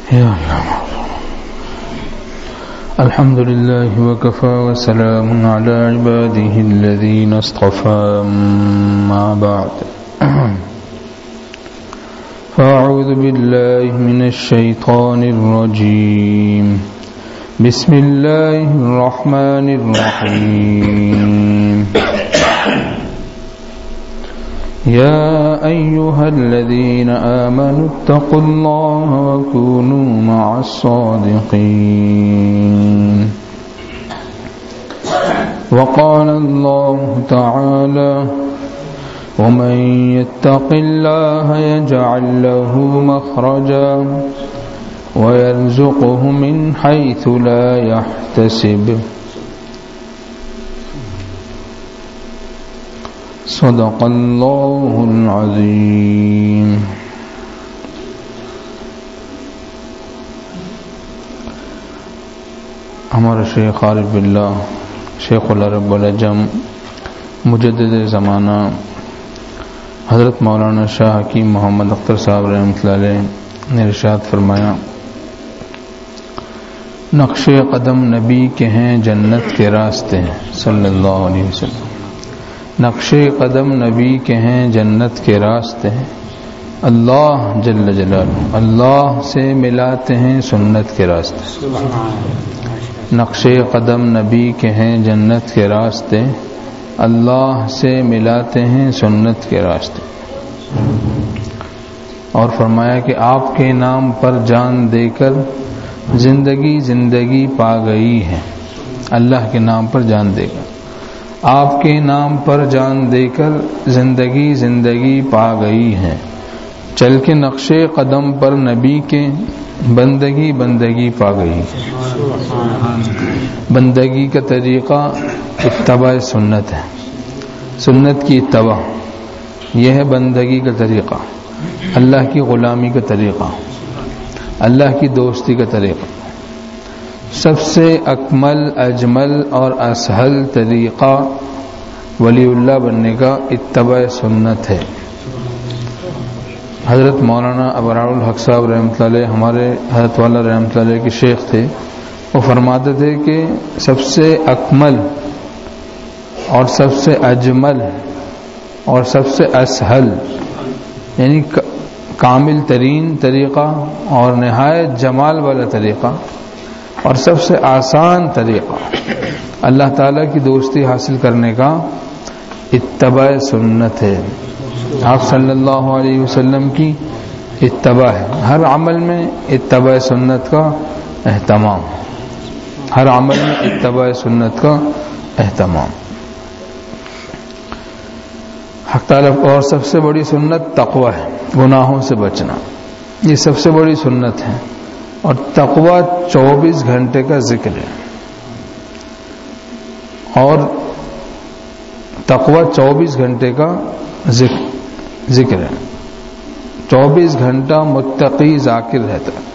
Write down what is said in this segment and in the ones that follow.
يا الله. الحمد لله وكفى وسلام على عباده الذين اصطفى. ما بعد فأعوذ بالله من الشيطان الرجيم. بسم الله الرحمن الرحيم. يا أيها الذين آمنوا اتقوا الله وكونوا مع الصادقين. وقال الله تعالى: ومن يتق الله يجعل له مخرجا ويرزقه من حيث لا يحتسب. صدق اللہ العظیم. ہمارا شیخ عارف باللہ شیخ العرب والعجم مجدد زمانہ حضرت مولانا شاہ حکیم محمد اختر صاحب رحمۃ اللہ علیہ نے ارشاد فرمایا: نقش قدم نبی کے ہیں جنت کے راستے. صلی اللہ علیہ وسلم. نقش قدم نبی کے ہیں جنت کے راستے. اللہ جل جلالہ اللہ سے ملاتے ہیں سنت کے راستے. نقش قدم نبی کے ہیں جنت کے راستے. اللہ سے ملاتے ہیں سنت کے راستے. اور فرمایا کہ آپ کے نام پر جان دے کر زندگی زندگی پا گئی ہے. اللہ کے نام پر جان دے کر، آپ کے نام پر جان دے کر زندگی زندگی پا گئی ہے. چل کے نقش قدم پر نبی کے بندگی بندگی پا گئی. بندگی کا طریقہ اتباع سنت ہے. سنت کی اتباع یہ ہے بندگی کا طریقہ، اللہ کی غلامی کا طریقہ، اللہ کی دوستی کا طریقہ. سب سے اکمل اجمل اور اسہل طریقہ ولی اللہ بننے کا اتباع سنت ہے. حضرت مولانا ابرار الحق صاحب رحمۃ اللہ علیہ ہمارے حضرت والا رحمۃ اللہ علیہ کے شیخ تھے. وہ فرماتے تھے کہ سب سے اکمل اور سب سے اجمل اور سب سے اسہل یعنی کامل ترین طریقہ اور نہایت جمال والا طریقہ اور سب سے آسان طریقہ اللہ تعالیٰ کی دوستی حاصل کرنے کا اتباع سنت ہے. آپ صلی اللہ علیہ وسلم کی اتباع ہے. ہر عمل میں اتباع سنت کا اہتمام، ہر عمل میں اتباع سنت کا اہتمام. حق تعالیٰ. اور سب سے بڑی سنت تقوی ہے، گناہوں سے بچنا. یہ سب سے بڑی سنت ہے. اور تقوی 24 گھنٹے کا ذکر ہے. اور تقوی 24 گھنٹے کا ذکر ہے. 24 گھنٹہ متقی ذاکر رہتا ہے.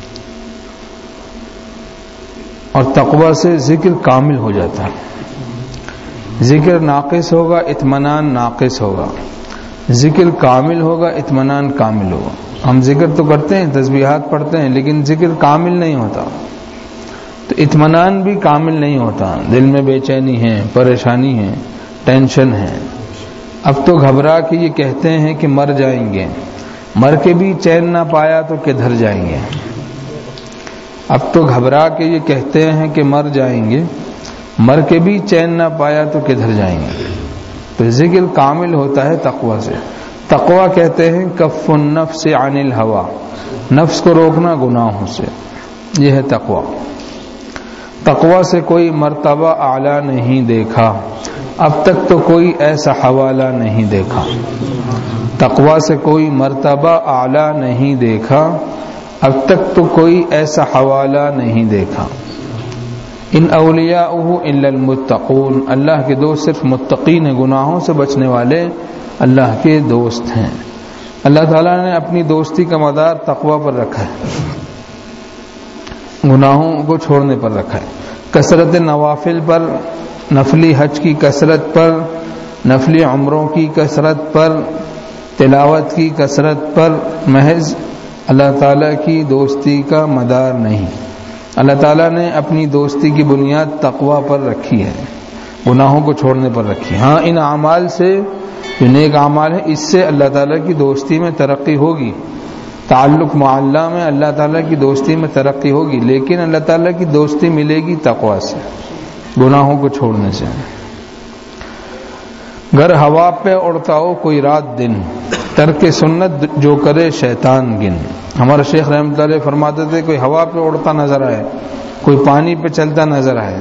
اور تقوی سے ذکر کامل ہو جاتا ہے. ذکر ناقص ہوگا، اطمینان ناقص ہوگا. ذکر کامل ہوگا، اطمینان کامل ہوگا. ہم ذکر تو کرتے ہیں، تسبیحات پڑھتے ہیں، لیکن ذکر کامل نہیں ہوتا تو اطمینان بھی کامل نہیں ہوتا. دل میں بے چینی ہے، پریشانی ہے، ٹینشن ہے. اب تو گھبرا کے یہ کہتے ہیں کہ مر جائیں گے، مر کے بھی چین نہ پایا تو کدھر جائیں گے. اب تو گھبرا کے یہ کہتے ہیں کہ مر جائیں گے، مر کے بھی چین نہ پایا تو کدھر جائیں گے. تو ذکر کامل ہوتا ہے تقوی سے. تقوی کہتے ہیں کف النفس عن الہوا، نفس کو روکنا گناہوں سے. یہ ہے تقوی. تقوی سے کوئی مرتبہ اعلیٰ نہیں دیکھا، اب تک تو کوئی ایسا حوالہ نہیں دیکھا. تقوی سے کوئی مرتبہ اعلیٰ نہیں دیکھا، اب تک تو کوئی ایسا حوالہ نہیں دیکھا. ان اولیاءہ الا المتقون، اللہ کے دوست صرف متقین ہیں، گناہوں سے بچنے والے اللہ کے دوست ہیں. اللہ تعالیٰ نے اپنی دوستی کا مدار تقوی پر رکھا ہے، گناہوں کو چھوڑنے پر رکھا ہے. کثرت نوافل پر، نفلی حج کی کثرت پر، نفلی عمروں کی کثرت پر، تلاوت کی کثرت پر، محض اللہ تعالیٰ کی دوستی کا مدار نہیں. اللہ تعالیٰ نے اپنی دوستی کی بنیاد تقوی پر رکھی ہے، گناہوں کو چھوڑنے پر رکھی. ہاں ان اعمال سے، جو نیک اعمال ہیں، اس سے اللہ تعالیٰ کی دوستی میں ترقی ہوگی، تعلق مع اللہ میں اللہ تعالیٰ کی دوستی میں ترقی ہوگی، لیکن اللہ تعالیٰ کی دوستی ملے گی تقوی سے، گناہوں کو چھوڑنے سے. گر ہوا پہ اڑتا ہو کوئی رات دن، ترک سنت جو کرے شیطان گن. ہمارا شیخ رحمۃ اللہ علیہ فرماتے تھے کوئی ہوا پہ اڑتا نظر آئے، کوئی پانی پہ چلتا نظر آئے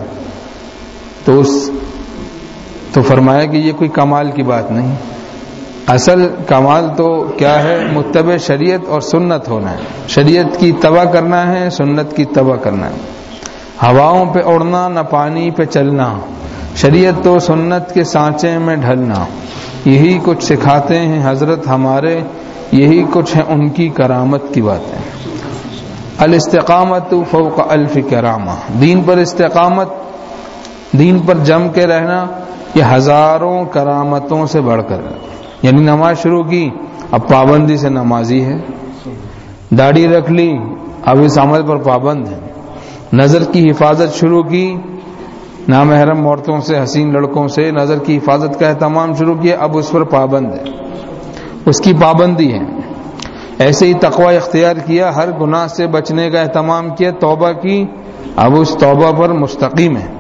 تو فرمایا کہ یہ کوئی کمال کی بات نہیں. اصل کمال تو کیا ہے؟ متبع شریعت اور سنت ہونا ہے. شریعت کی اتباع کرنا ہے، سنت کی اتباع کرنا ہے. ہواؤں پہ اڑنا، نہ پانی پہ چلنا، شریعت تو سنت کے سانچے میں ڈھلنا، یہی کچھ سکھاتے ہیں حضرت ہمارے، یہی کچھ ہے ان کی کرامت کی باتیں. الاستقامت فوق الف کرامہ، دین پر استقامت، دین پر جم کے رہنا، یہ ہزاروں کرامتوں سے بڑھ کر. یعنی نماز شروع کی، اب پابندی سے نمازی ہے. داڑھی رکھ لی، اب اس عمل پر پابند ہے. نظر کی حفاظت شروع کی، نامحرم عورتوں سے، حسین لڑکوں سے نظر کی حفاظت کا اہتمام شروع کیا، اب اس پر پابند ہے، اس کی پابندی ہے. ایسے ہی تقوی اختیار کیا، ہر گناہ سے بچنے کا اہتمام کیا، توبہ کی، اب اس توبہ پر مستقیم ہے.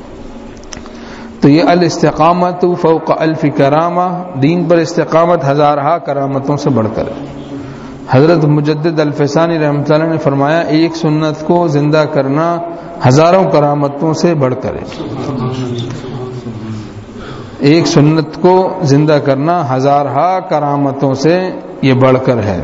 تو یہ الاستقامت فوق الف کرامہ، دین پر استقامت ہزارہا کرامتوں سے بڑھ کر. حضرت مجدد الفسانی رحمۃ اللہ نے فرمایا ایک سنت کو زندہ کرنا ہزاروں کرامتوں سے بڑھ کر ہے. ایک سنت کو زندہ کرنا ہزارہا کرامتوں سے یہ بڑھ کر ہے.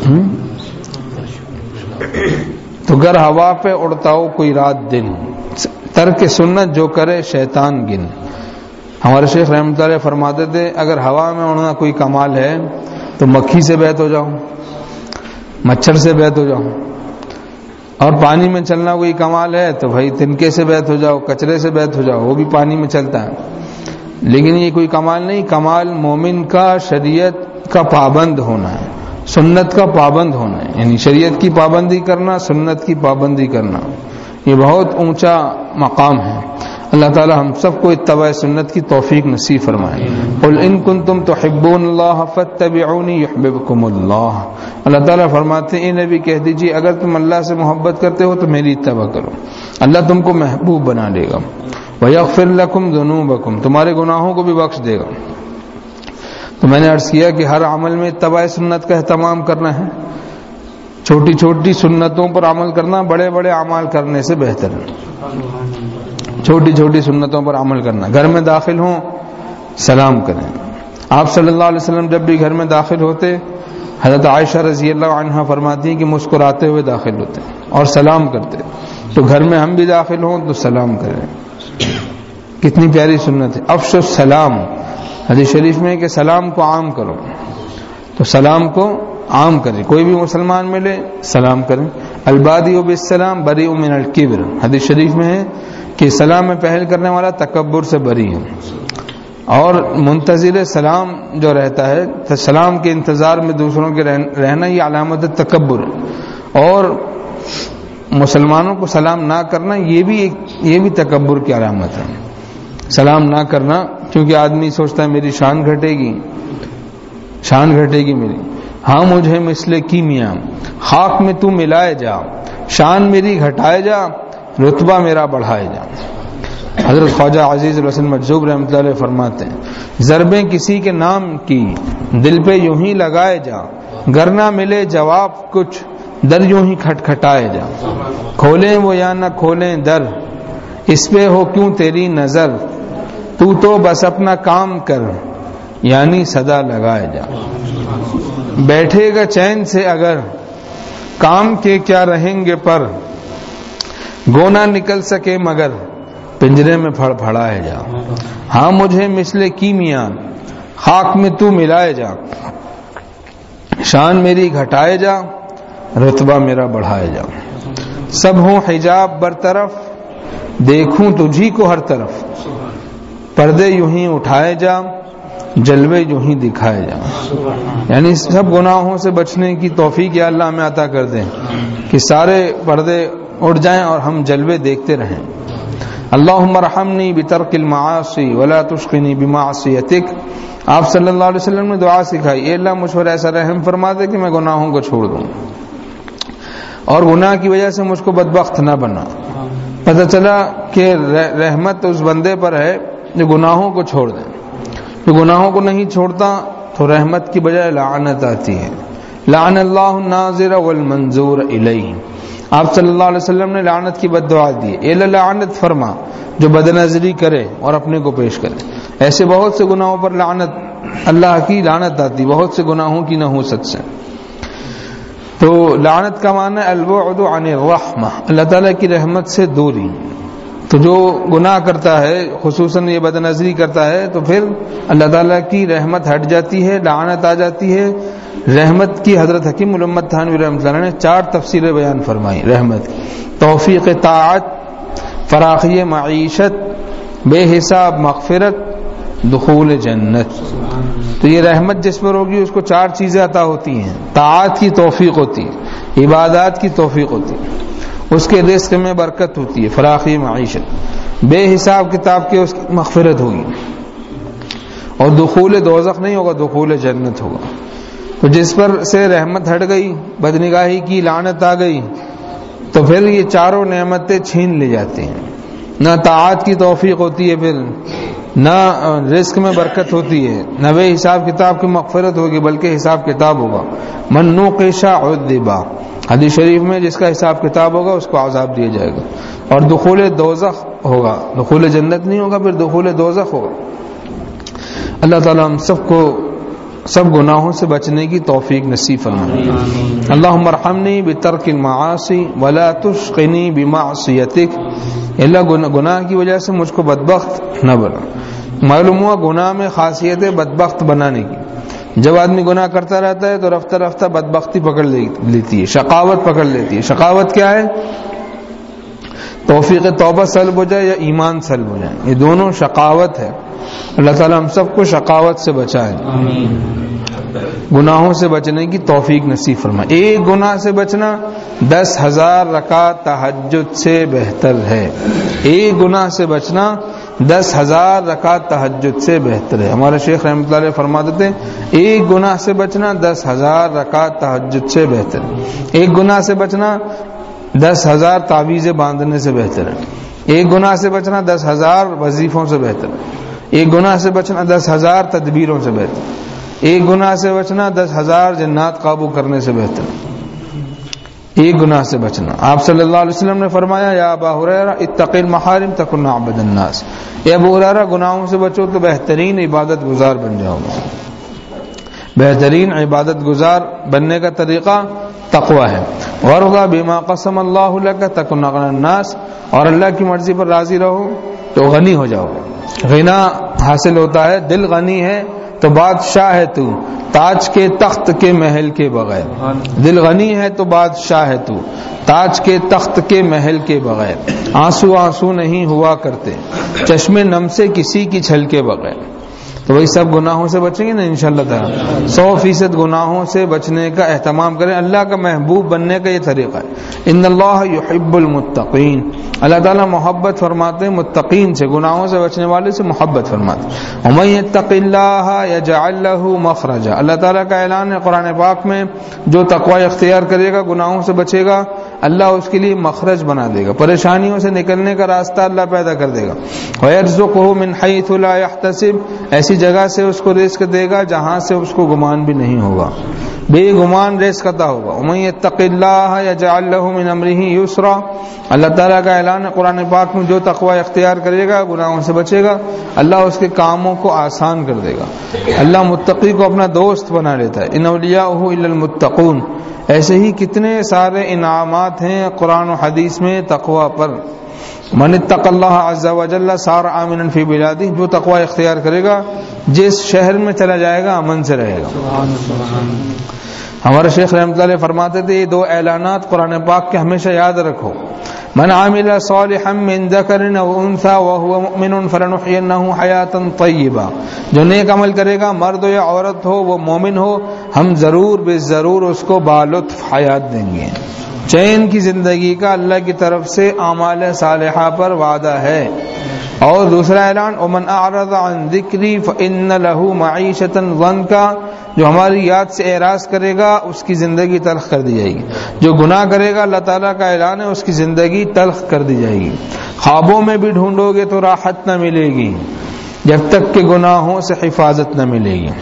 تو گر ہوا پہ اڑتا ہو کوئی رات دن، ترک سنت جو کرے شیطان گن. ہمارے شیخ رحمۃ اللہ فرماتے تھے اگر ہوا میں اڑنا کوئی کمال ہے تو مکھی سے بیت ہو جاؤ، مچھر سے بیت ہو جاؤ. اور پانی میں چلنا کوئی کمال ہے تو بھائی تنکے سے بیت ہو جاؤ، کچرے سے بیت ہو جاؤ، وہ بھی پانی میں چلتا ہے. لیکن یہ کوئی کمال نہیں. کمال مومن کا شریعت کا پابند ہونا ہے، سنت کا پابند ہونا ہے. یعنی شریعت کی پابندی کرنا، سنت کی پابندی کرنا، یہ بہت اونچا مقام ہے. اللہ تعالی ہم سب کو اتباع سنت کی توفیق نصیب فرمائے. قل ان کنتم تحبون اللہ فاتبعونی یحببکم اللہ. اللہ تعالیٰ فرماتے ہیں اے نبی کہہ دیجیے اگر تم اللہ سے محبت کرتے ہو تو میری اتباع کرو، اللہ تم کو محبوب بنا لے گا. ویغفر لکم ذنوبکم، تمہارے گناہوں کو بھی بخش دے گا. تو میں نے عرض کیا کہ ہر عمل میں اتباع سنت کا اہتمام کرنا ہے. چھوٹی چھوٹی سنتوں پر عمل کرنا بڑے بڑے اعمال کرنے سے بہتر ہے. چھوٹی چھوٹی سنتوں پر عمل کرنا. گھر میں داخل ہوں سلام کریں. آپ صلی اللہ علیہ وسلم جب بھی گھر میں داخل ہوتے، حضرت عائشہ رضی اللہ عنہا فرماتی ہیں کہ مسکراتے ہوئے داخل ہوتے اور سلام کرتے. تو گھر میں ہم بھی داخل ہوں تو سلام کریں. کتنی پیاری سنت ہے. افشوا السلام، حدیث شریف میں کہ سلام کو عام کرو. تو سلام کو عام کریں، کوئی بھی مسلمان ملے سلام کریں. البادی بالسلام بریء من الکبر، حدیث شریف میں ہے کہ سلام میں پہل کرنے والا تکبر سے بری ہے. اور منتظر سلام جو رہتا ہے، سلام کے انتظار میں دوسروں کے رہنا، یہ علامت تکبر ہے. اور مسلمانوں کو سلام نہ کرنا یہ بھی تکبر کی علامت ہے. سلام نہ کرنا، کیونکہ آدمی سوچتا ہے میری شان گھٹے گی میری. ہاں مجھے مثل کیمیا خاک میں تو ملائے جا، شان میری گھٹائے جا، رتبہ میرا بڑھائے جا. حضرت خواجہ عزیز الحسن مجذوب رحمۃ اللہ علیہ فرماتے ہیں ضربیں کسی کے نام کی دل پہ یوں ہی لگائے جا، گر نہ ملے جواب کچھ در یوں ہی کھٹکھٹائے جا. کھولیں وہ یا نہ کھولیں در، اس پہ ہو کیوں تیری نظر، تو بس اپنا کام کر یعنی صدا لگائے جا. بیٹھے گا چین سے اگر کام کے کیا رہیں گے پر، گونا نکل سکے مگر پنجرے میں پھڑ پھڑائے جا. ہاں مجھے مثل کیمیا خاک میں تو ملائے جا، شان میری گھٹائے جا، رتبہ میرا بڑھائے جا. سب ہوں حجاب برطرف، دیکھوں تجھی کو ہر طرف، پردے یوں ہی اٹھائے جا، جلوے یوں ہی دکھائے جائیں. یعنی سب گناہوں سے بچنے کی توفیق یا اللہ ہمیں عطا کر دیں کہ سارے پردے اٹھ جائیں اور ہم جلوے دیکھتے رہیں. اللہم ارحمنی بترک المعاصی ولا تشقنی بمعصیتک. آپ صلی اللہ علیہ وسلم نے دعا سکھائی، اے اللہ مجھ پر ایسا رحم فرما دے کہ میں گناہوں کو چھوڑ دوں اور گناہ کی وجہ سے مجھ کو بدبخت نہ بنا. پتہ چلا کہ رحمت اس بندے پر ہے جو گناہوں کو چھوڑ دے. جو گناہوں کو نہیں چھوڑتا تو رحمت کی بجائے لعنت آتی ہے. لعن اللہ الناظر والمنظور الیہ. آپ صلی اللہ علیہ وسلم نے لعنت کی بد دعا دی، اے اللہ لعنت فرما جو بد نظری کرے اور اپنے کو پیش کرے. ایسے بہت سے گناہوں پر لعنت، اللہ کی لعنت آتی، بہت سے گناہوں کی نحوست سے. تو لعنت کا معنی البعد عن الرحمہ، اللہ تعالیٰ کی رحمت سے دوری. تو جو گناہ کرتا ہے، خصوصاً یہ بد نظری کرتا ہے، تو پھر اللہ تعالیٰ کی رحمت ہٹ جاتی ہے، لعنت آ جاتی ہے. رحمت کی حضرت حکیم محمد تھانوی رحمۃ اللہ نے 4 تفسیریں بیان فرمائی رحمت کی: توفیق طاعت، فراخی معیشت، بے حساب مغفرت، دخول جنت. تو یہ رحمت جس پر ہوگی اس کو 4 چیزیں عطا ہوتی ہیں. طاعت کی توفیق ہوتی ہے، عبادات کی توفیق ہوتی ہے، اس کے رزق میں برکت ہوتی ہے، فراخی معیشت، بے حساب کتاب کے اس کی مغفرت ہوگی، اور دخول دوزخ نہیں ہوگا، دخول جنت ہوگا. تو جس پر سے رحمت ہٹ گئی، بدنگاہی کی لعنت آ گئی، تو پھر یہ 4 نعمتیں چھین لی جاتی ہیں. نہ طاعت کی توفیق ہوتی ہے، پھر نہ رزق میں برکت ہوتی ہے، نہ بے حساب کتاب کی مغفرت ہوگی بلکہ حساب کتاب ہوگا. من نوقش عذب، حدیث شریف میں جس کا حساب کتاب ہوگا اس کو عذاب دیا جائے گا. اور دخول دوزخ ہوگا، دخول جنت نہیں ہوگا، پھر دخول دوزخ ہوگا. اللہ تعالیٰ ہم سب کو سب گناہوں سے بچنے کی توفیق نصیب فرمائے. اللہم ارحمنی بترک المعاصی ولا تشقنی بمعصیتک. اللہ گناہ کی وجہ سے مجھ کو بدبخت نہ بنا. معلوم ہوا گناہ میں خاصیت ہے بدبخت بنانے کی. جب آدمی گناہ کرتا رہتا ہے تو رفتہ رفتہ بدبختی پکڑ لیتی ہے، شقاوت پکڑ لیتی ہے. شقاوت کیا ہے؟ توفیق توبہ سلب ہو جائے یا ایمان سلب ہو جائے، یہ دونوں شقاوت ہے. اللہ تعالیٰ ہم سب کو شقاوت سے بچائے، گناہوں سے بچنے کی توفیق نصیب فرمائے. ایک گناہ سے بچنا 10,000 رکعت تہجد سے بہتر ہے. ایک گناہ سے بچنا 10,000 رکعت تہجد سے بہتر ہے. ہمارے شیخ رحمۃ اللہ علیہ فرماتے تھے ایک گناہ سے بچنا 10,000 رکعت تہجد سے بہتر ہے. ایک گناہ سے بچنا 10,000 تعویذیں باندھنے سے بہتر ہے. ایک گناہ سے بچنا 10,000 وظیفوں سے بہتر ہے. ایک گناہ سے بچنا 10,000 تدبیروں سے بہتر ہے. ایک گناہ سے بچنا 10,000 جنات قابو کرنے سے بہتر ہے. ایک گناہ سے بچنا. آپ صلی اللہ علیہ وسلم نے فرمایا یا ابا ہریرہ اتق المحارم تکن اعبد الناس. اے ابو ہریرہ گناہوں سے بچو تو بہترین عبادت گزار بن جاؤ گے. بہترین عبادت گزار بننے کا طریقہ تقوی ہے. ورضا بما قسم اللہ لک تکن اغنى الناس. اور اللہ کی مرضی پر راضی رہو تو غنی ہو جاؤ. غنا حاصل ہوتا ہے، دل غنی ہے تو بادشاہ ہے تو، تاج کے تخت کے محل کے بغیر. دل غنی ہے تو بادشاہ ہے تو، تاج کے تخت کے محل کے بغیر. آنسو آنسو نہیں ہوا کرتے، چشمے نم سے کسی کی چھل کے بغیر. تو وہی سب گناہوں سے بچیں گے نا انشاءاللہ تعالی. 100% گناہوں سے بچنے کا اہتمام کریں. اللہ کا محبوب بننے کا یہ طریقہ ہے. ان اللہ یحب المتقین. اللہ تعالیٰ محبت فرماتے ہیں متقین سے، گناہوں سے بچنے والے سے محبت فرماتے ہیں. ومن یتق اللہ یجعل له مخرجا. اللہ تعالیٰ کا اعلان ہے قرآن پاک میں، جو تقوی اختیار کرے گا، گناہوں سے بچے گا، اللہ اس کے لیے مخرج بنا دے گا، پریشانیوں سے نکلنے کا راستہ اللہ پیدا کر دے گا. وَيَرْزُقُهُ مِنْ حَيْثُ لَا يَحْتَسِبُ. ایسی جگہ سے اس کو رزق دے گا جہاں سے اس کو گمان بھی نہیں ہوگا، بے گمان رزق عطا ہوگا. وَمَن يَتَّقِ اللَّهَ يَجْعَل لَّهُ مِنْ أَمْرِهِ يُسْرًا. اللہ تعالیٰ کا اعلان ہے قرآن پاک میں، جو تقوی اختیار کرے گا، گناہوں سے بچے گا، اللہ اس کے کاموں کو آسان کر دے گا. اللہ متقی کو اپنا دوست بنا لیتا ہے. إِنَّ أَوْلِيَاءَهُ إِلَّا الْمُتَّقُونَ. ایسے ہی کتنے سارے انعامات ہیں قرآن و حدیث میں تقوی پر. من اتق اللہ عز وجل صار آمنا فی بلادہ. جو تقوی اختیار کرے گا جس شہر میں چلا جائے گا امن سے رہے گا. ہمارے شیخ رحمۃ اللہ علیہ فرماتے تھے یہ 2 اعلانات قرآن پاک کے ہمیشہ یاد رکھو. من عمل صالحا من ذکر او انثى وهو مؤمن فلنحيينه حیاتا طیبہ، جو نیک عمل کرے گا مرد ہو یا عورت ہو وہ مومن ہو، ہم ضرور بے ضرور اس کو بالطف حیات دیں گے. چین کی زندگی کا اللہ کی طرف سے اعمال صالحہ پر وعدہ ہے. اور دوسرا اعلان ومن اعرض عن ذکری فان له معیشۃ ضنکا، جو ہماری یاد سے اعراض کرے گا اس کی زندگی تلخ کر دی جائے گی. جو گناہ کرے گا اللہ تعالیٰ کا اعلان ہے اس کی زندگی تلخ کر دی جائے گی. خوابوں میں بھی ڈھونڈو گے تو راحت نہ ملے گی جب تک کہ گناہوں سے حفاظت نہ ملے گی،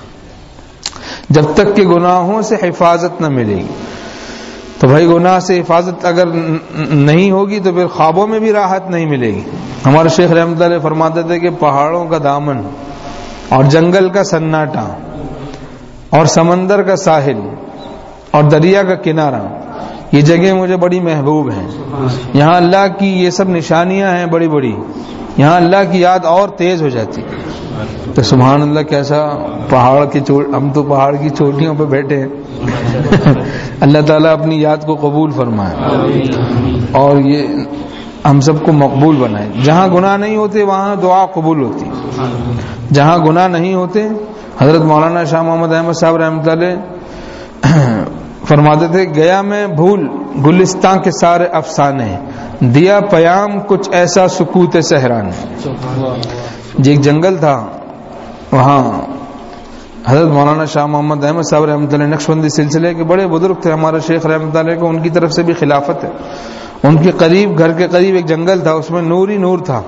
جب تک کہ گناہوں سے حفاظت نہ ملے گی. تو بھائی گناہ سے حفاظت اگر نہیں ہوگی تو پھر خوابوں میں بھی راحت نہیں ملے گی. ہمارے شیخ رحمۃ اللہ علیہ فرماتے تھے کہ پہاڑوں کا دامن اور جنگل کا سناٹا اور سمندر کا ساحل اور دریا کا کنارہ، یہ جگہ مجھے بڑی محبوب ہیں. یہاں اللہ کی یہ سب نشانیاں ہیں بڑی بڑی، یہاں اللہ کی یاد اور تیز ہو جاتی. تو سبحان اللہ کیسا پہاڑ کی ہم تو پہاڑ کی چوٹیوں پہ بیٹھے ہیں. اللہ تعالیٰ اپنی یاد کو قبول فرمائے اور یہ ہم سب کو مقبول بنائے. جہاں گناہ نہیں ہوتے وہاں دعا قبول ہوتی. جہاں گناہ نہیں ہوتے، حضرت مولانا شاہ محمد احمد صاحب رحمۃ اللہ فرماتے تھے گیا میں بھول گلستان کے سارے افسانے، دیا پیام کچھ ایسا سکوت صحرا نے. جو ایک جنگل تھا وہاں حضرت مولانا شاہ محمد احمد صاحب رحمۃ اللہ نقشبندی سلسلے کے بڑے بزرگ تھے. ہمارے شیخ رحمۃ اللہ کو ان کی طرف سے بھی خلافت ہے. ان کے قریب گھر کے قریب ایک جنگل تھا، اس میں نور ہی نور تھا.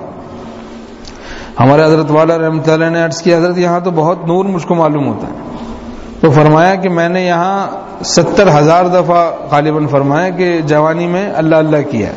ہمارے حضرت والا رحمۃ اللہ نے عرض کیا حضرت یہاں تو بہت نور مجھ کو معلوم ہوتا ہے. تو فرمایا کہ میں نے یہاں 70,000 دفعہ غالباً فرمایا کہ جوانی میں اللہ اللہ کیا.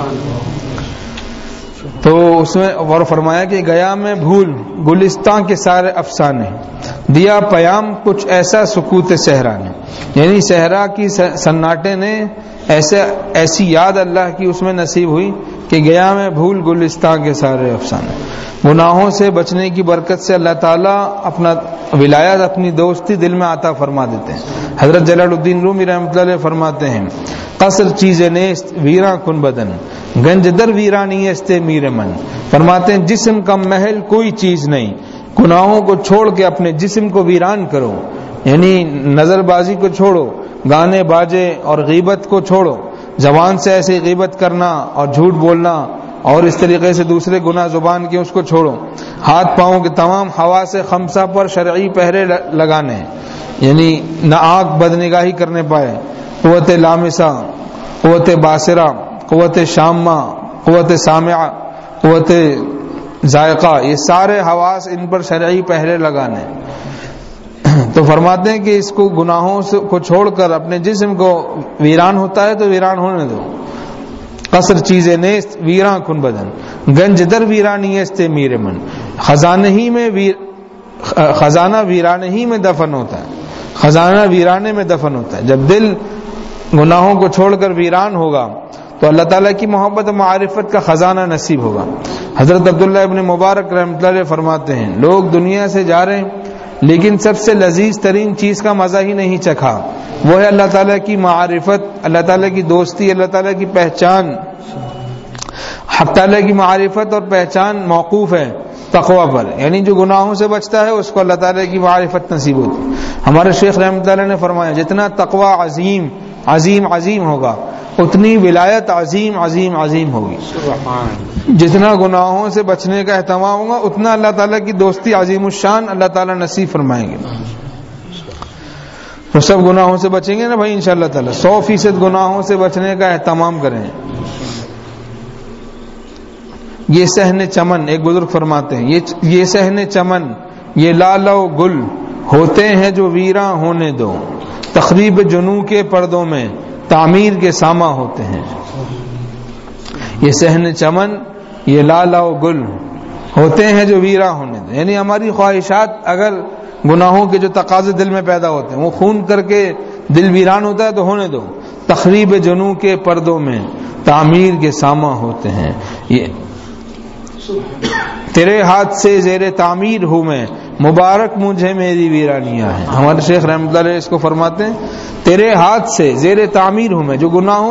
تو اس میں اور فرمایا کہ گیا میں بھول گلستان کے سارے افسانے، دیا پیام کچھ ایسا سکوت صحرا نے. یعنی صحرا کی سناٹے نے ایسی یاد اللہ کی اس میں نصیب ہوئی کہ گیا میں بھول گلستان کے سارے افسانے. گناہوں سے بچنے کی برکت سے اللہ تعالیٰ اپنا ولایت، اپنی دوستی دل میں عطا فرما دیتے ہیں. حضرت جلال الدین رومی رحمۃ اللہ علیہ فرماتے ہیں قصر چیز نیست ویراں کن بدن، گنج در ویرانی است میر من. فرماتے ہیں جسم کا محل کوئی چیز نہیں، گناہوں کو چھوڑ کے اپنے جسم کو ویران کرو. یعنی نظر بازی کو چھوڑو، گانے باجے اور غیبت کو چھوڑو. زبان سے ایسے غیبت کرنا اور جھوٹ بولنا اور اس طریقے سے دوسرے گناہ زبان کے اس کو چھوڑو. ہاتھ پاؤں کے تمام حواس خمسہ پر شرعی پہرے لگانے، یعنی نہ آنکھ بدنگاہی کرنے پائے. قوت لامسہ، قوت باصرہ، قوت شامہ، قوت سامعہ، قوت ذائقہ، یہ سارے حواس ان پر شرعی پہرے لگانے. تو فرماتے ہیں کہ اس کو گناہوں کو چھوڑ کر اپنے جسم کو ویران ہوتا ہے تو ویران ہونے دو. قصر چیزیں نیست ویراں کن بدن، گنج در ویرانی است میر من. خزانہ ویرانے ہی میں دفن ہوتا ہے، خزانہ ویرانے میں دفن ہوتا ہے. جب دل گناہوں کو چھوڑ کر ویران ہوگا تو اللہ تعالیٰ کی محبت و معرفت کا خزانہ نصیب ہوگا. حضرت عبداللہ ابن مبارک رحمۃ اللہ علیہ فرماتے ہیں لوگ دنیا سے جا رہے ہیں لیکن سب سے لذیذ ترین چیز کا مزہ ہی نہیں چکھا، وہ ہے اللہ تعالیٰ کی معرفت، اللہ تعالیٰ کی دوستی، اللہ تعالیٰ کی پہچان. حق تعالیٰ کی معرفت اور پہچان موقوف ہے تقوی پر، یعنی جو گناہوں سے بچتا ہے اس کو اللہ تعالیٰ کی معرفت نصیب ہوتی. ہمارے شیخ رحمۃ اللہ نے فرمایا جتنا تقوی عظیم عظیم عظیم ہوگا اتنی ولایت عظیم عظیم عظیم ہوگی. جتنا گناہوں سے بچنے کا اہتمام ہوگا اتنا اللہ تعالیٰ کی دوستی عظیم الشان اللہ تعالیٰ نصیب فرمائیں گے. تو سب گناہوں سے بچیں گے نا بھائی انشاءاللہ تعالیٰ. 100% گناہوں سے بچنے کا اہتمام کریں. یہ صحن چمن، ایک بزرگ فرماتے ہیں یہ صحن چمن، یہ لال و گل ہوتے ہیں جو ویراں ہونے دو، تخریب جنوں کے پردوں میں تعمیر کے ساما ہوتے ہیں. یہ صحن چمن، یہ لال و گل ہوتے ہیں جو ویراں ہونے دو. یعنی ہماری خواہشات اگر گناہوں کے جو تقاضے دل میں پیدا ہوتے ہیں وہ خون کر کے دل ویران ہوتا ہے تو ہونے دو. تخریب جنوں کے پردوں میں تعمیر کے ساما ہوتے ہیں. یہ تیرے ہاتھ سے زیر تعمیر ہوں میں، مبارک مجھے میری ویرانیاں ہیں. ہمارے شیخ رحمۃ اللہ علیہ اس کو فرماتے ہیں تیرے ہاتھ سے زیر تعمیر ہوں میں. جو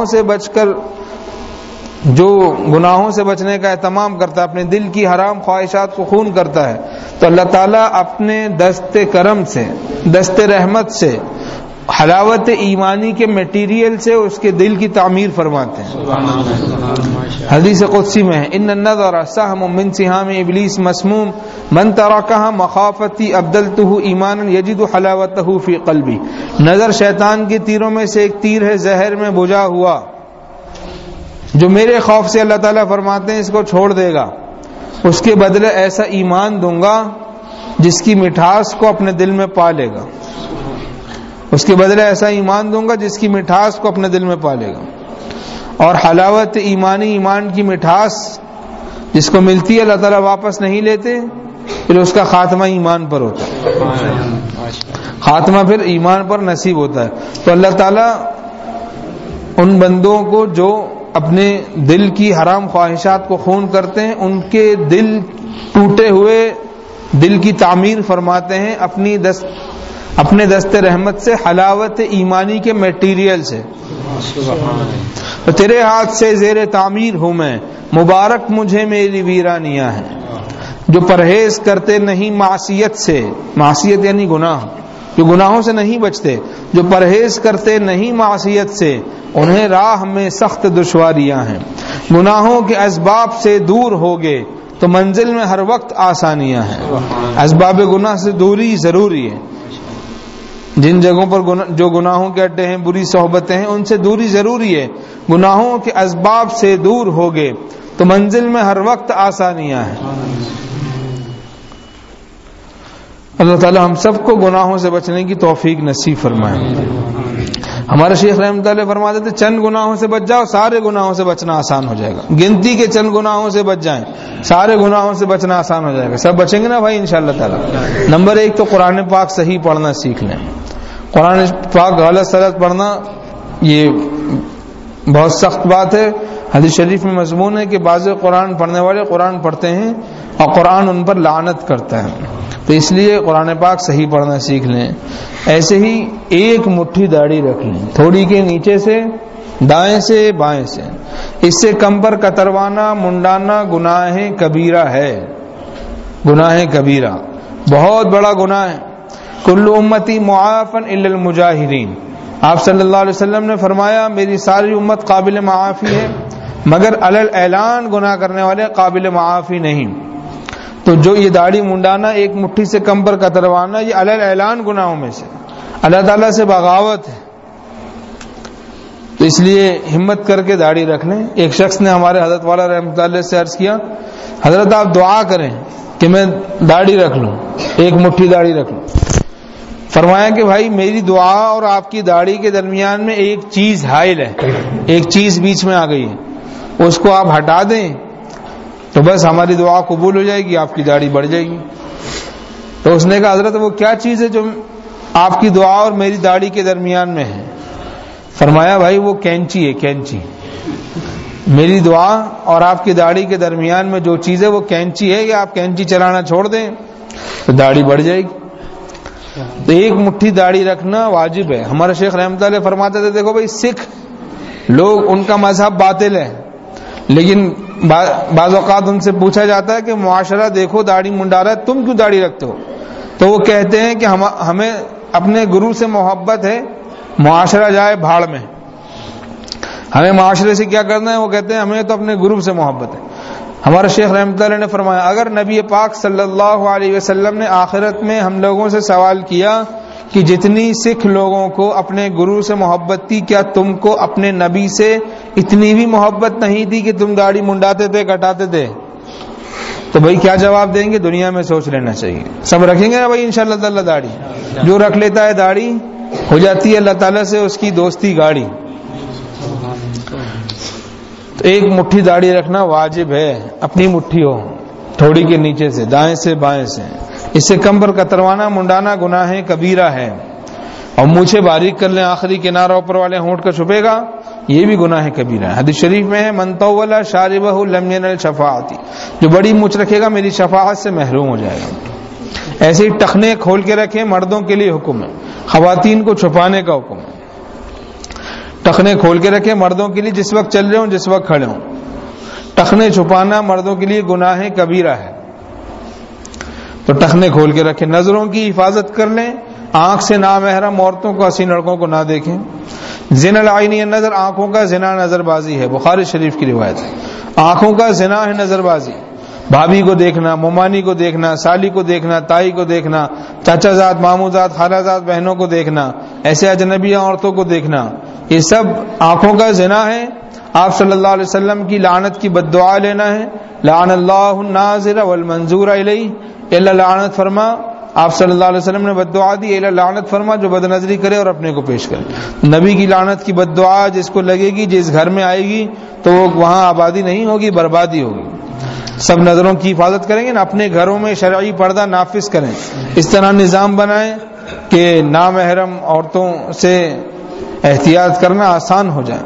گناہوں سے بچنے کا اہتمام کرتا ہے، اپنے دل کی حرام خواہشات کو خون کرتا ہے، تو اللہ تعالیٰ اپنے دست کرم سے، دست رحمت سے، حلاوت ایمانی کے میٹیریل سے اس کے دل کی تعمیر فرماتے ہیں. حدیث قدسی میں ہے ان النظر سهم من سهام ابلیس مسموم من ترکها مخافتی ابدلته ایمانا یجد حلاوته فی قلبی. نظر شیطان کے تیروں میں سے ایک تیر ہے، زہر میں بجھا ہوا، جو میرے خوف سے اللہ تعالیٰ فرماتے ہیں اس کو چھوڑ دے گا، اس کے بدلے ایسا ایمان دوں گا جس کی مٹھاس کو اپنے دل میں پا لے گا. اس کے بدلے ایسا ایمان دوں گا جس کی مٹھاس کو اپنے دل میں پا لے گا. اور حلاوت ایمانی، ایمان کی مٹھاس جس کو ملتی ہے اللہ تعالیٰ واپس نہیں لیتے، پھر اس کا خاتمہ ایمان پر ہوتا ہے، خاتمہ پھر ایمان پر نصیب ہوتا ہے. تو اللہ تعالیٰ ان بندوں کو جو اپنے دل کی حرام خواہشات کو خون کرتے ہیں، ان کے دل ٹوٹے ہوئے دل کی تعمیر فرماتے ہیں اپنے دست رحمت سے، حلاوت ایمانی کے میٹیریل سے. تو تیرے ہاتھ سے زیر تعمیر ہوں میں، مبارک مجھے میری ویرانیاں ہیں. جو پرہیز کرتے نہیں معصیت سے، معصیت یعنی گناہ، جو گناہوں سے نہیں بچتے، جو پرہیز کرتے نہیں معصیت سے، انہیں راہ میں سخت دشواریاں ہیں. گناہوں کے اسباب سے دور ہوگے تو منزل میں ہر وقت آسانیاں ہیں. اسباب گناہ سے دوری ضروری ہے. جن جگہوں پر جو گناہوں کے اڈے ہیں، بری صحبتیں ہیں، ان سے دوری ضروری ہے. گناہوں کے اسباب سے دور ہوگے تو منزل میں ہر وقت آسانیاں ہیں. اللہ تعالی ہم سب کو گناہوں سے بچنے کی توفیق نصیب فرمائے. ہمارے شیخ رحمۃ اللہ فرماتے تھے چند گناہوں سے بچ جاؤ، سارے گناہوں سے بچنا آسان ہو جائے گا. گنتی کے چند گناہوں سے بچ جائیں، سارے گناہوں سے بچنا آسان ہو جائے گا. سب بچیں گے نا بھائی انشاءاللہ تعالی. نمبر 1 تو قرآن پاک صحیح پڑھنا سیکھ لیں. قرآن پاک غلط سلط پڑھنا یہ بہت سخت بات ہے. حدیث شریف میں مضمون ہے کہ بعض قرآن پڑھنے والے قرآن پڑھتے ہیں اور قرآن ان پر لعنت کرتا ہے. تو اس لیے قرآن پاک صحیح پڑھنا سیکھ لیں. ایسے ہی ایک مٹھی داڑھی رکھ لیں، تھوڑی کے نیچے سے، دائیں سے بائیں سے. اس سے کم پر کتروانا، منڈانا گناہ کبیرہ ہے. گناہ کبیرہ بہت بڑا گناہ ہے. کل امتی معافن الا المجاہرین. آپ صلی اللہ علیہ وسلم نے فرمایا میری ساری امت قابل معافی ہے مگر علل اعلان گناہ کرنے والے قابل معافی نہیں. تو جو یہ داڑھی منڈانا، ایک مٹھی سے کم پر کتروانا، یہ علل اعلان گناہوں میں سے، اللہ تعالیٰ سے بغاوت ہے. تو اس لیے ہمت کر کے داڑھی رکھ لیں. ایک شخص نے ہمارے حضرت والا رحمۃ اللہ سے عرض کیا حضرت آپ دعا کریں کہ میں داڑھی رکھ لوں، ایک مٹھی داڑھی رکھ لوں. فرمایا کہ بھائی میری دعا اور آپ کی داڑھی کے درمیان میں ایک چیز حائل ہے، ایک چیز بیچ میں آ گئی ہے، اس کو آپ ہٹا دیں تو بس ہماری دعا قبول ہو جائے گی، آپ کی داڑھی بڑھ جائے گی. تو اس نے کہا حضرت وہ کیا چیز ہے جو آپ کی دعا اور میری داڑھی کے درمیان میں ہے؟ فرمایا بھائی وہ کینچی ہے، کینچی. میری دعا اور آپ کی داڑھی کے درمیان میں جو چیز ہے وہ کینچی ہے، کہ آپ کینچی چلانا چھوڑ دیں تو داڑھی بڑھ جائے گی. تو ایک مٹھی داڑھی رکھنا واجب ہے. ہمارے شیخ رحمۃ اللہ فرماتے تھے دیکھو بھائی سکھ لوگ ان کا مذہب باطل ہے، لیکن بعض اوقات ان سے پوچھا جاتا ہے کہ معاشرہ دیکھو داڑھی منڈا رہا ہے، تم کیوں داڑھی رکھتے ہو؟ تو وہ کہتے ہیں کہ ہمیں اپنے گرو سے محبت ہے، معاشرہ جائے بھاڑ میں، ہمیں معاشرے سے کیا کرنا ہے؟ وہ کہتے ہیں ہمیں تو اپنے گرو سے محبت ہے. ہمارے شیخ رحمۃ اللہ نے فرمایا اگر نبی پاک صلی اللہ علیہ وسلم نے آخرت میں ہم لوگوں سے سوال کیا کہ جتنی سکھ لوگوں کو اپنے گرو سے محبت تھی، کیا تم کو اپنے نبی سے اتنی بھی محبت نہیں تھی کہ تم داڑھی منڈاتے تھے، کٹاتے تھے؟ تو بھائی کیا جواب دیں گے؟ دنیا میں سوچ لینا چاہیے. سب رکھیں گے نا بھائی انشاءاللہ تعالی داڑھی. جو رکھ لیتا ہے داڑھی ہو جاتی ہے اللہ تعالیٰ سے اس کی دوستی گاڑی. تو ایک مٹھی داڑھی رکھنا واجب ہے. اپنی مٹھی ہو، تھوڑی کے نیچے سے، دائیں سے بائیں سے. اس سے کم پر کتروانا منڈانا گناہ کبیرہ ہے. اور مونچھیں باریک کر لیں، آخری کنارہ اوپر والے ہونٹ کا چھپے گا یہ بھی گناہ کبیرہ ہے. حدیث شریف میں ہے من طول شاربہ لم ینل شفاعتی، جو بڑی مونچھ رکھے گا میری شفاعت سے محروم ہو جائے گا. ایسے ہی ٹخنے کھول کے رکھیں، مردوں کے لیے حکم ہے، خواتین کو چھپانے کا حکم ہے. ٹخنے کھول کے رکھیں مردوں کے لیے، جس وقت چل رہے ہوں جس وقت کھڑے ہوں. ٹخنے چھپانا مردوں کے لیے گناہ کبیرہ ہے، تو ٹخنے کھول کے رکھیں. نظروں کی حفاظت کر لیں، آنکھ سے نامحرم عورتوں کو، حسین لڑکوں کو نہ دیکھیں. زنا العینی نظر، آنکھوں کا زنا نظر بازی ہے، بخاری شریف کی روایت ہے. آنکھوں کا زنا ہے نظر بازی، بھابھی کو دیکھنا، ممانی کو دیکھنا، سالی کو دیکھنا، تائی کو دیکھنا، چاچا زاد، مامو زاد، خالہ زاد بہنوں کو دیکھنا، ایسے اجنبی عورتوں کو دیکھنا، یہ سب آنکھوں کا زنا ہے. آپ صلی اللہ علیہ وسلم کی لعنت کی بد دعا لینا ہے. لعن اللہ الناظر والمنظور الیہ، اللہ لعنت فرما. آپ صلی اللہ علیہ وسلم نے بد دعا دی، اللہ لعنت فرما جو بد نظری کرے اور اپنے کو پیش کرے. نبی کی لعنت کی بد دعا جس کو لگے گی، جس گھر میں آئے گی، تو وہاں آبادی نہیں ہوگی، بربادی ہوگی. سب نظروں کی حفاظت کریں گے نا، اپنے گھروں میں شرعی پردہ نافذ کریں. اس طرح نظام بنائیں کہ نامحرم عورتوں سے احتیاط کرنا آسان ہو جائے.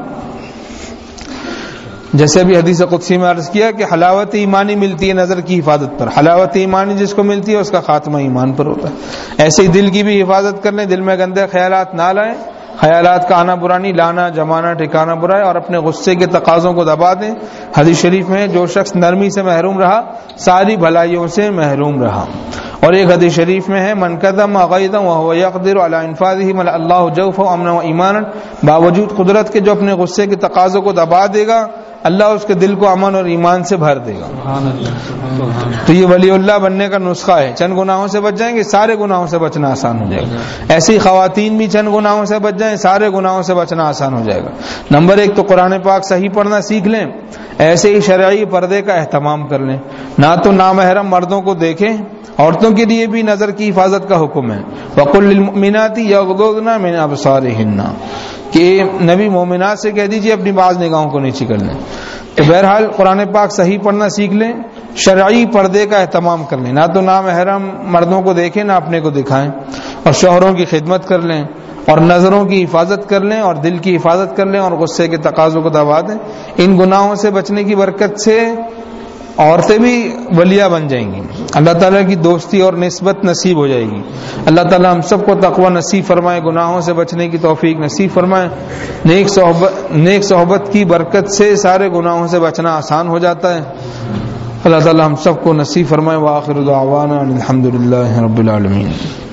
جیسے ابھی حدیث قدسی میں عرض کیا کہ حلاوت ایمانی ملتی ہے نظر کی حفاظت پر. حلاوت ایمانی جس کو ملتی ہے اس کا خاتمہ ایمان پر ہوتا ہے. ایسے ہی دل کی بھی حفاظت کر لیں، دل میں گندے خیالات نہ لائیں. خیالات کا آنا برا نہیں، لانا جمانا ٹھکانا برا ہے. اور اپنے غصے کے تقاضوں کو دبا دیں. حدیث شریف میں جو شخص نرمی سے محروم رہا ساری بھلائیوں سے محروم رہا. اور ایک حدیث شریف میں ہے من کظم غیظا وهو يقدر على انفاذه ملأ الله جوفه امنا وايمانا، باوجود قدرت کے جو اپنے غصے کے تقاضوں کو دبا دے گا اللہ اس کے دل کو امن اور ایمان سے بھر دے گا. تو یہ ولی اللہ بننے کا نسخہ ہے. چند گناہوں سے بچ جائیں گے، سارے گناہوں سے بچنا آسان ہو جائے گا. ایسے ہی خواتین بھی چند گناہوں سے بچ جائیں، سارے گناہوں سے بچنا آسان ہو جائے گا. نمبر 1 تو قرآن پاک صحیح پڑھنا سیکھ لیں. ایسے ہی شرعی پردے کا اہتمام کر لیں. نہ تو نامحرم مردوں کو دیکھیں، عورتوں کے لیے بھی نظر کی حفاظت کا حکم ہے. وَقُلْ لِلْمُؤْمِنَاتِ يَغْضُضْنَ مِنْ أَبْصَارِهِنَّ، کہ نبی مومنات سے کہہ دیجئے اپنی بعض نگاہوں کو نیچی کر لیں. تو بہرحال قرآن پاک صحیح پڑھنا سیکھ لیں، شرعی پردے کا اہتمام کر لیں. نہ تو نامحرم مردوں کو دیکھیں، نہ اپنے کو دکھائیں. اور شوہروں کی خدمت کر لیں، اور نظروں کی حفاظت کر لیں، اور دل کی حفاظت کر لیں، اور غصے کے تقاضوں کو دبا دیں. ان گناہوں سے بچنے کی برکت سے عورتیں بھی ولیہ بن جائیں گی، اللہ تعالیٰ کی دوستی اور نسبت نصیب ہو جائے گی. اللہ تعالیٰ ہم سب کو تقوی نصیب فرمائے، گناہوں سے بچنے کی توفیق نصیب فرمائے. نیک صحبت کی برکت سے سارے گناہوں سے بچنا آسان ہو جاتا ہے. اللہ تعالیٰ ہم سب کو نصیب فرمائے. وآخر دعوانا الحمدللہ رب العالمین.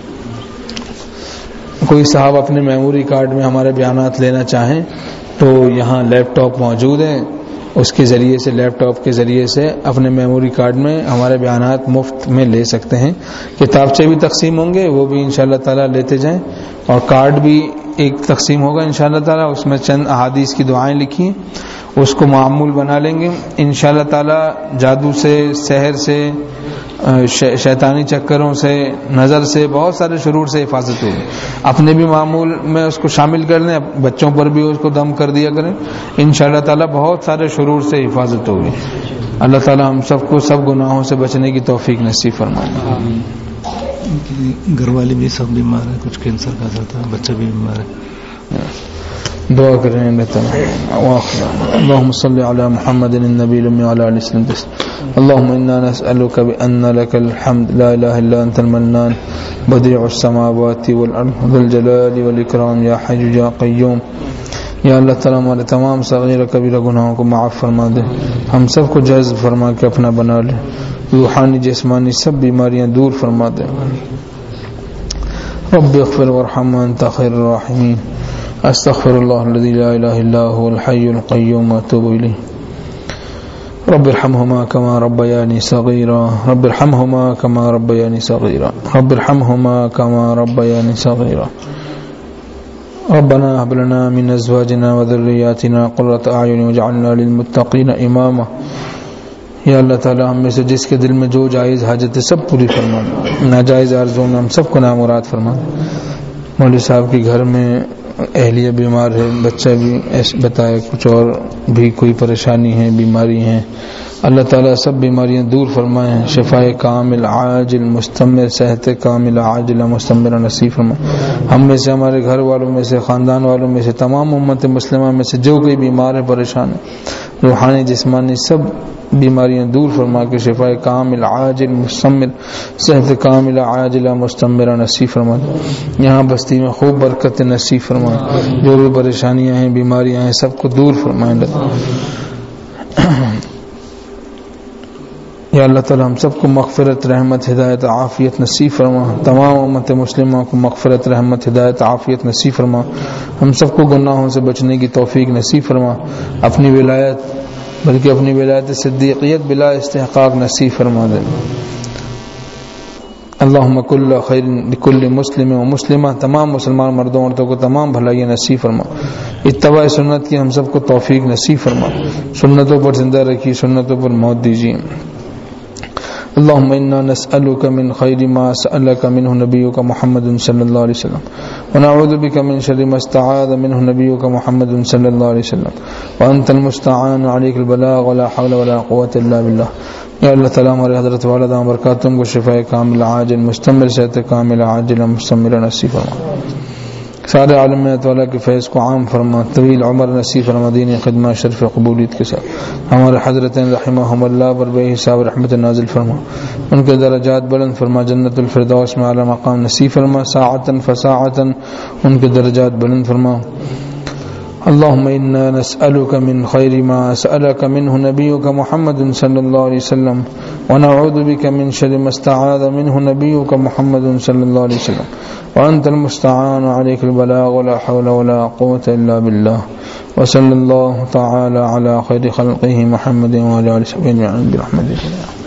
کوئی صاحب اپنے میموری کارڈ میں ہمارے بیانات لینا چاہیں تو یہاں لیپ ٹاپ موجود ہیں، اس کے ذریعے سے، لیپ ٹاپ کے ذریعے سے اپنے میموری کارڈ میں ہمارے بیانات مفت میں لے سکتے ہیں. کتابچے بھی تقسیم ہوں گے، وہ بھی انشاءاللہ تعالیٰ لیتے جائیں. اور کارڈ بھی ایک تقسیم ہوگا انشاءاللہ تعالیٰ، اس میں چند احادیث کی دعائیں لکھی ہیں، اس کو معمول بنا لیں گے انشاءاللہ تعالیٰ. جادو سے، سحر سے، شیطانی چکروں سے، نظر سے، بہت سارے شرور سے حفاظت ہوگی. اپنے بھی معمول میں اس کو شامل کر لیں، بچوں پر بھی اس کو دم کر دیا کریں. انشاءاللہ تعالیٰ بہت سارے شرور سے حفاظت ہوگی. اللہ تعالیٰ ہم سب کو سب گناہوں سے بچنے کی توفیق نصیب فرمائے. گھر والے بھی سب بیمار ہیں، کچھ کینسر کا اثر تھا، بچہ بھی بیمار ہے. دعا کریں اللہ تعالیٰ. اللهم صل على محمد النبي الأمي وعلى آله وسلم. اللهم إنا نسألك بأن لك الحمد لا إله إلا أنت المنان بديع السماوات والأرض ذو الجلال والإكرام يا حي يا قيوم. یا اللہ تعالیٰ ہمارے تمام صغیر کبیرہ گناہوں کو معاف فرما دے، ہم سب کو جذب فرما کے اپنا بنا لے، روحانی جسمانی سب بیماریاں دور فرما دے. رب اغفر وارحم وانت خیر الراحمین. استغفر اللہ الذی لا الہ الا هو الحی القیوم واتوب الیہ. رب ارحمهما كما ربياني صغيرا رب ارحمهما كما ربياني صغيرا رب ارحمهما كما ربياني صغيرا. ربنا هب لنا من ازواجنا وذرياتنا قرة اعین واجعلنا للمتقین اماما. یا اللہ تعالی ہم میں سے جس کے دل میں جو جائز حاجت ہے سب پوری فرما دے، ناجائز آرزو میں ہم سب کو نامراد فرما دے. مولوی صاحب کے گھر میں اہلیہ بیمار ہے، بچہ بھی بتایا، کچھ اور بھی کوئی پریشانی ہے، بیماری ہے، اللہ تعالیٰ سب بیماریاں دور فرمائیں، شفائے کامل عاجل مستمر، صحت کامل عاجل مستمر نصیب فرمائیں۔ ہم میں سے، ہمارے گھر والوں میں سے، خاندان والوں میں سے، تمام امت مسلمہ میں سے جو کوئی بیمار ہے، پریشان ہے، روحانی جسمانی سب بیماریاں دور فرما کے شفائے کامل عاجل مستمر، صحت کامل عاجل مستمر نصیب فرما۔ یہاں بستی میں خوب برکت نصیب فرما، جو بھی پریشانیاں ہیں، بیماریاں ہیں، سب کو دور فرمائیں۔ یا اللہ تعالی ہم سب کو مغفرت، رحمت، ہدایت، عافیت نصیب فرما، تمام امت مسلمہ کو مغفرت، رحمت، ہدایت، عافیت نصیب فرما، ہم سب کو گناہوں سے بچنے کی توفیق نصیب فرما، اپنی ولایت بلکہ اپنی ولایت صدیقیت بلا استحقاق نصیب فرما دے۔ اللہم کل خیر لکل مسلم و مسلمہ، تمام مسلمان مردوں عورتوں کو تمام بھلائیاں نصیب فرما، اتباع سنت کی ہم سب کو توفیق نصیب فرما، سنتوں پر زندہ رکھی، سنتوں پر موت دیجیے۔ اللهم إنا نسألك من خير ما سألك منه نبيك محمد صلى الله عليه وسلم، ونعوذ بك من شر ما استعاذ منه نبيك محمد صلى الله عليه وسلم، وأنت المستعان عليك البلاغ ولا حول ولا قوة إلا بالله۔ یا اللہ تعالیٰ ہمارے حضرت والدہ برکاتم کو شفاء کامل عاجل مستمر، صحت کامل عاجل مستمر نصیب فرما، سارے عالم میں تعالیٰ کے فیض کو عام فرما، طویل عمر نصیب فرما، دین خدمت شرف قبولیت کے ساتھ ہمارے حضرت رحمہم اللہ پر بے حساب رحمت نازل فرما، ان کے درجات بلند فرما، جنت الفردوس میں اعلیٰ مقام نصیب فرما، ساعتاً فساعتاً ان کے درجات بلند فرما۔ اللهم إنا نسألك من خير ما سألك منه نبيك محمد صلى الله عليه وسلم، ونعوذ بك من شر ما استعاذ منه نبيك محمد صلى الله عليه وسلم، وأنت المستعان عليك البلاغ ولا حول ولا قوة إلا بالله، وصلى الله تعالى على خير خلقه محمد وعلى آله وصحبه أجمعين برحمته.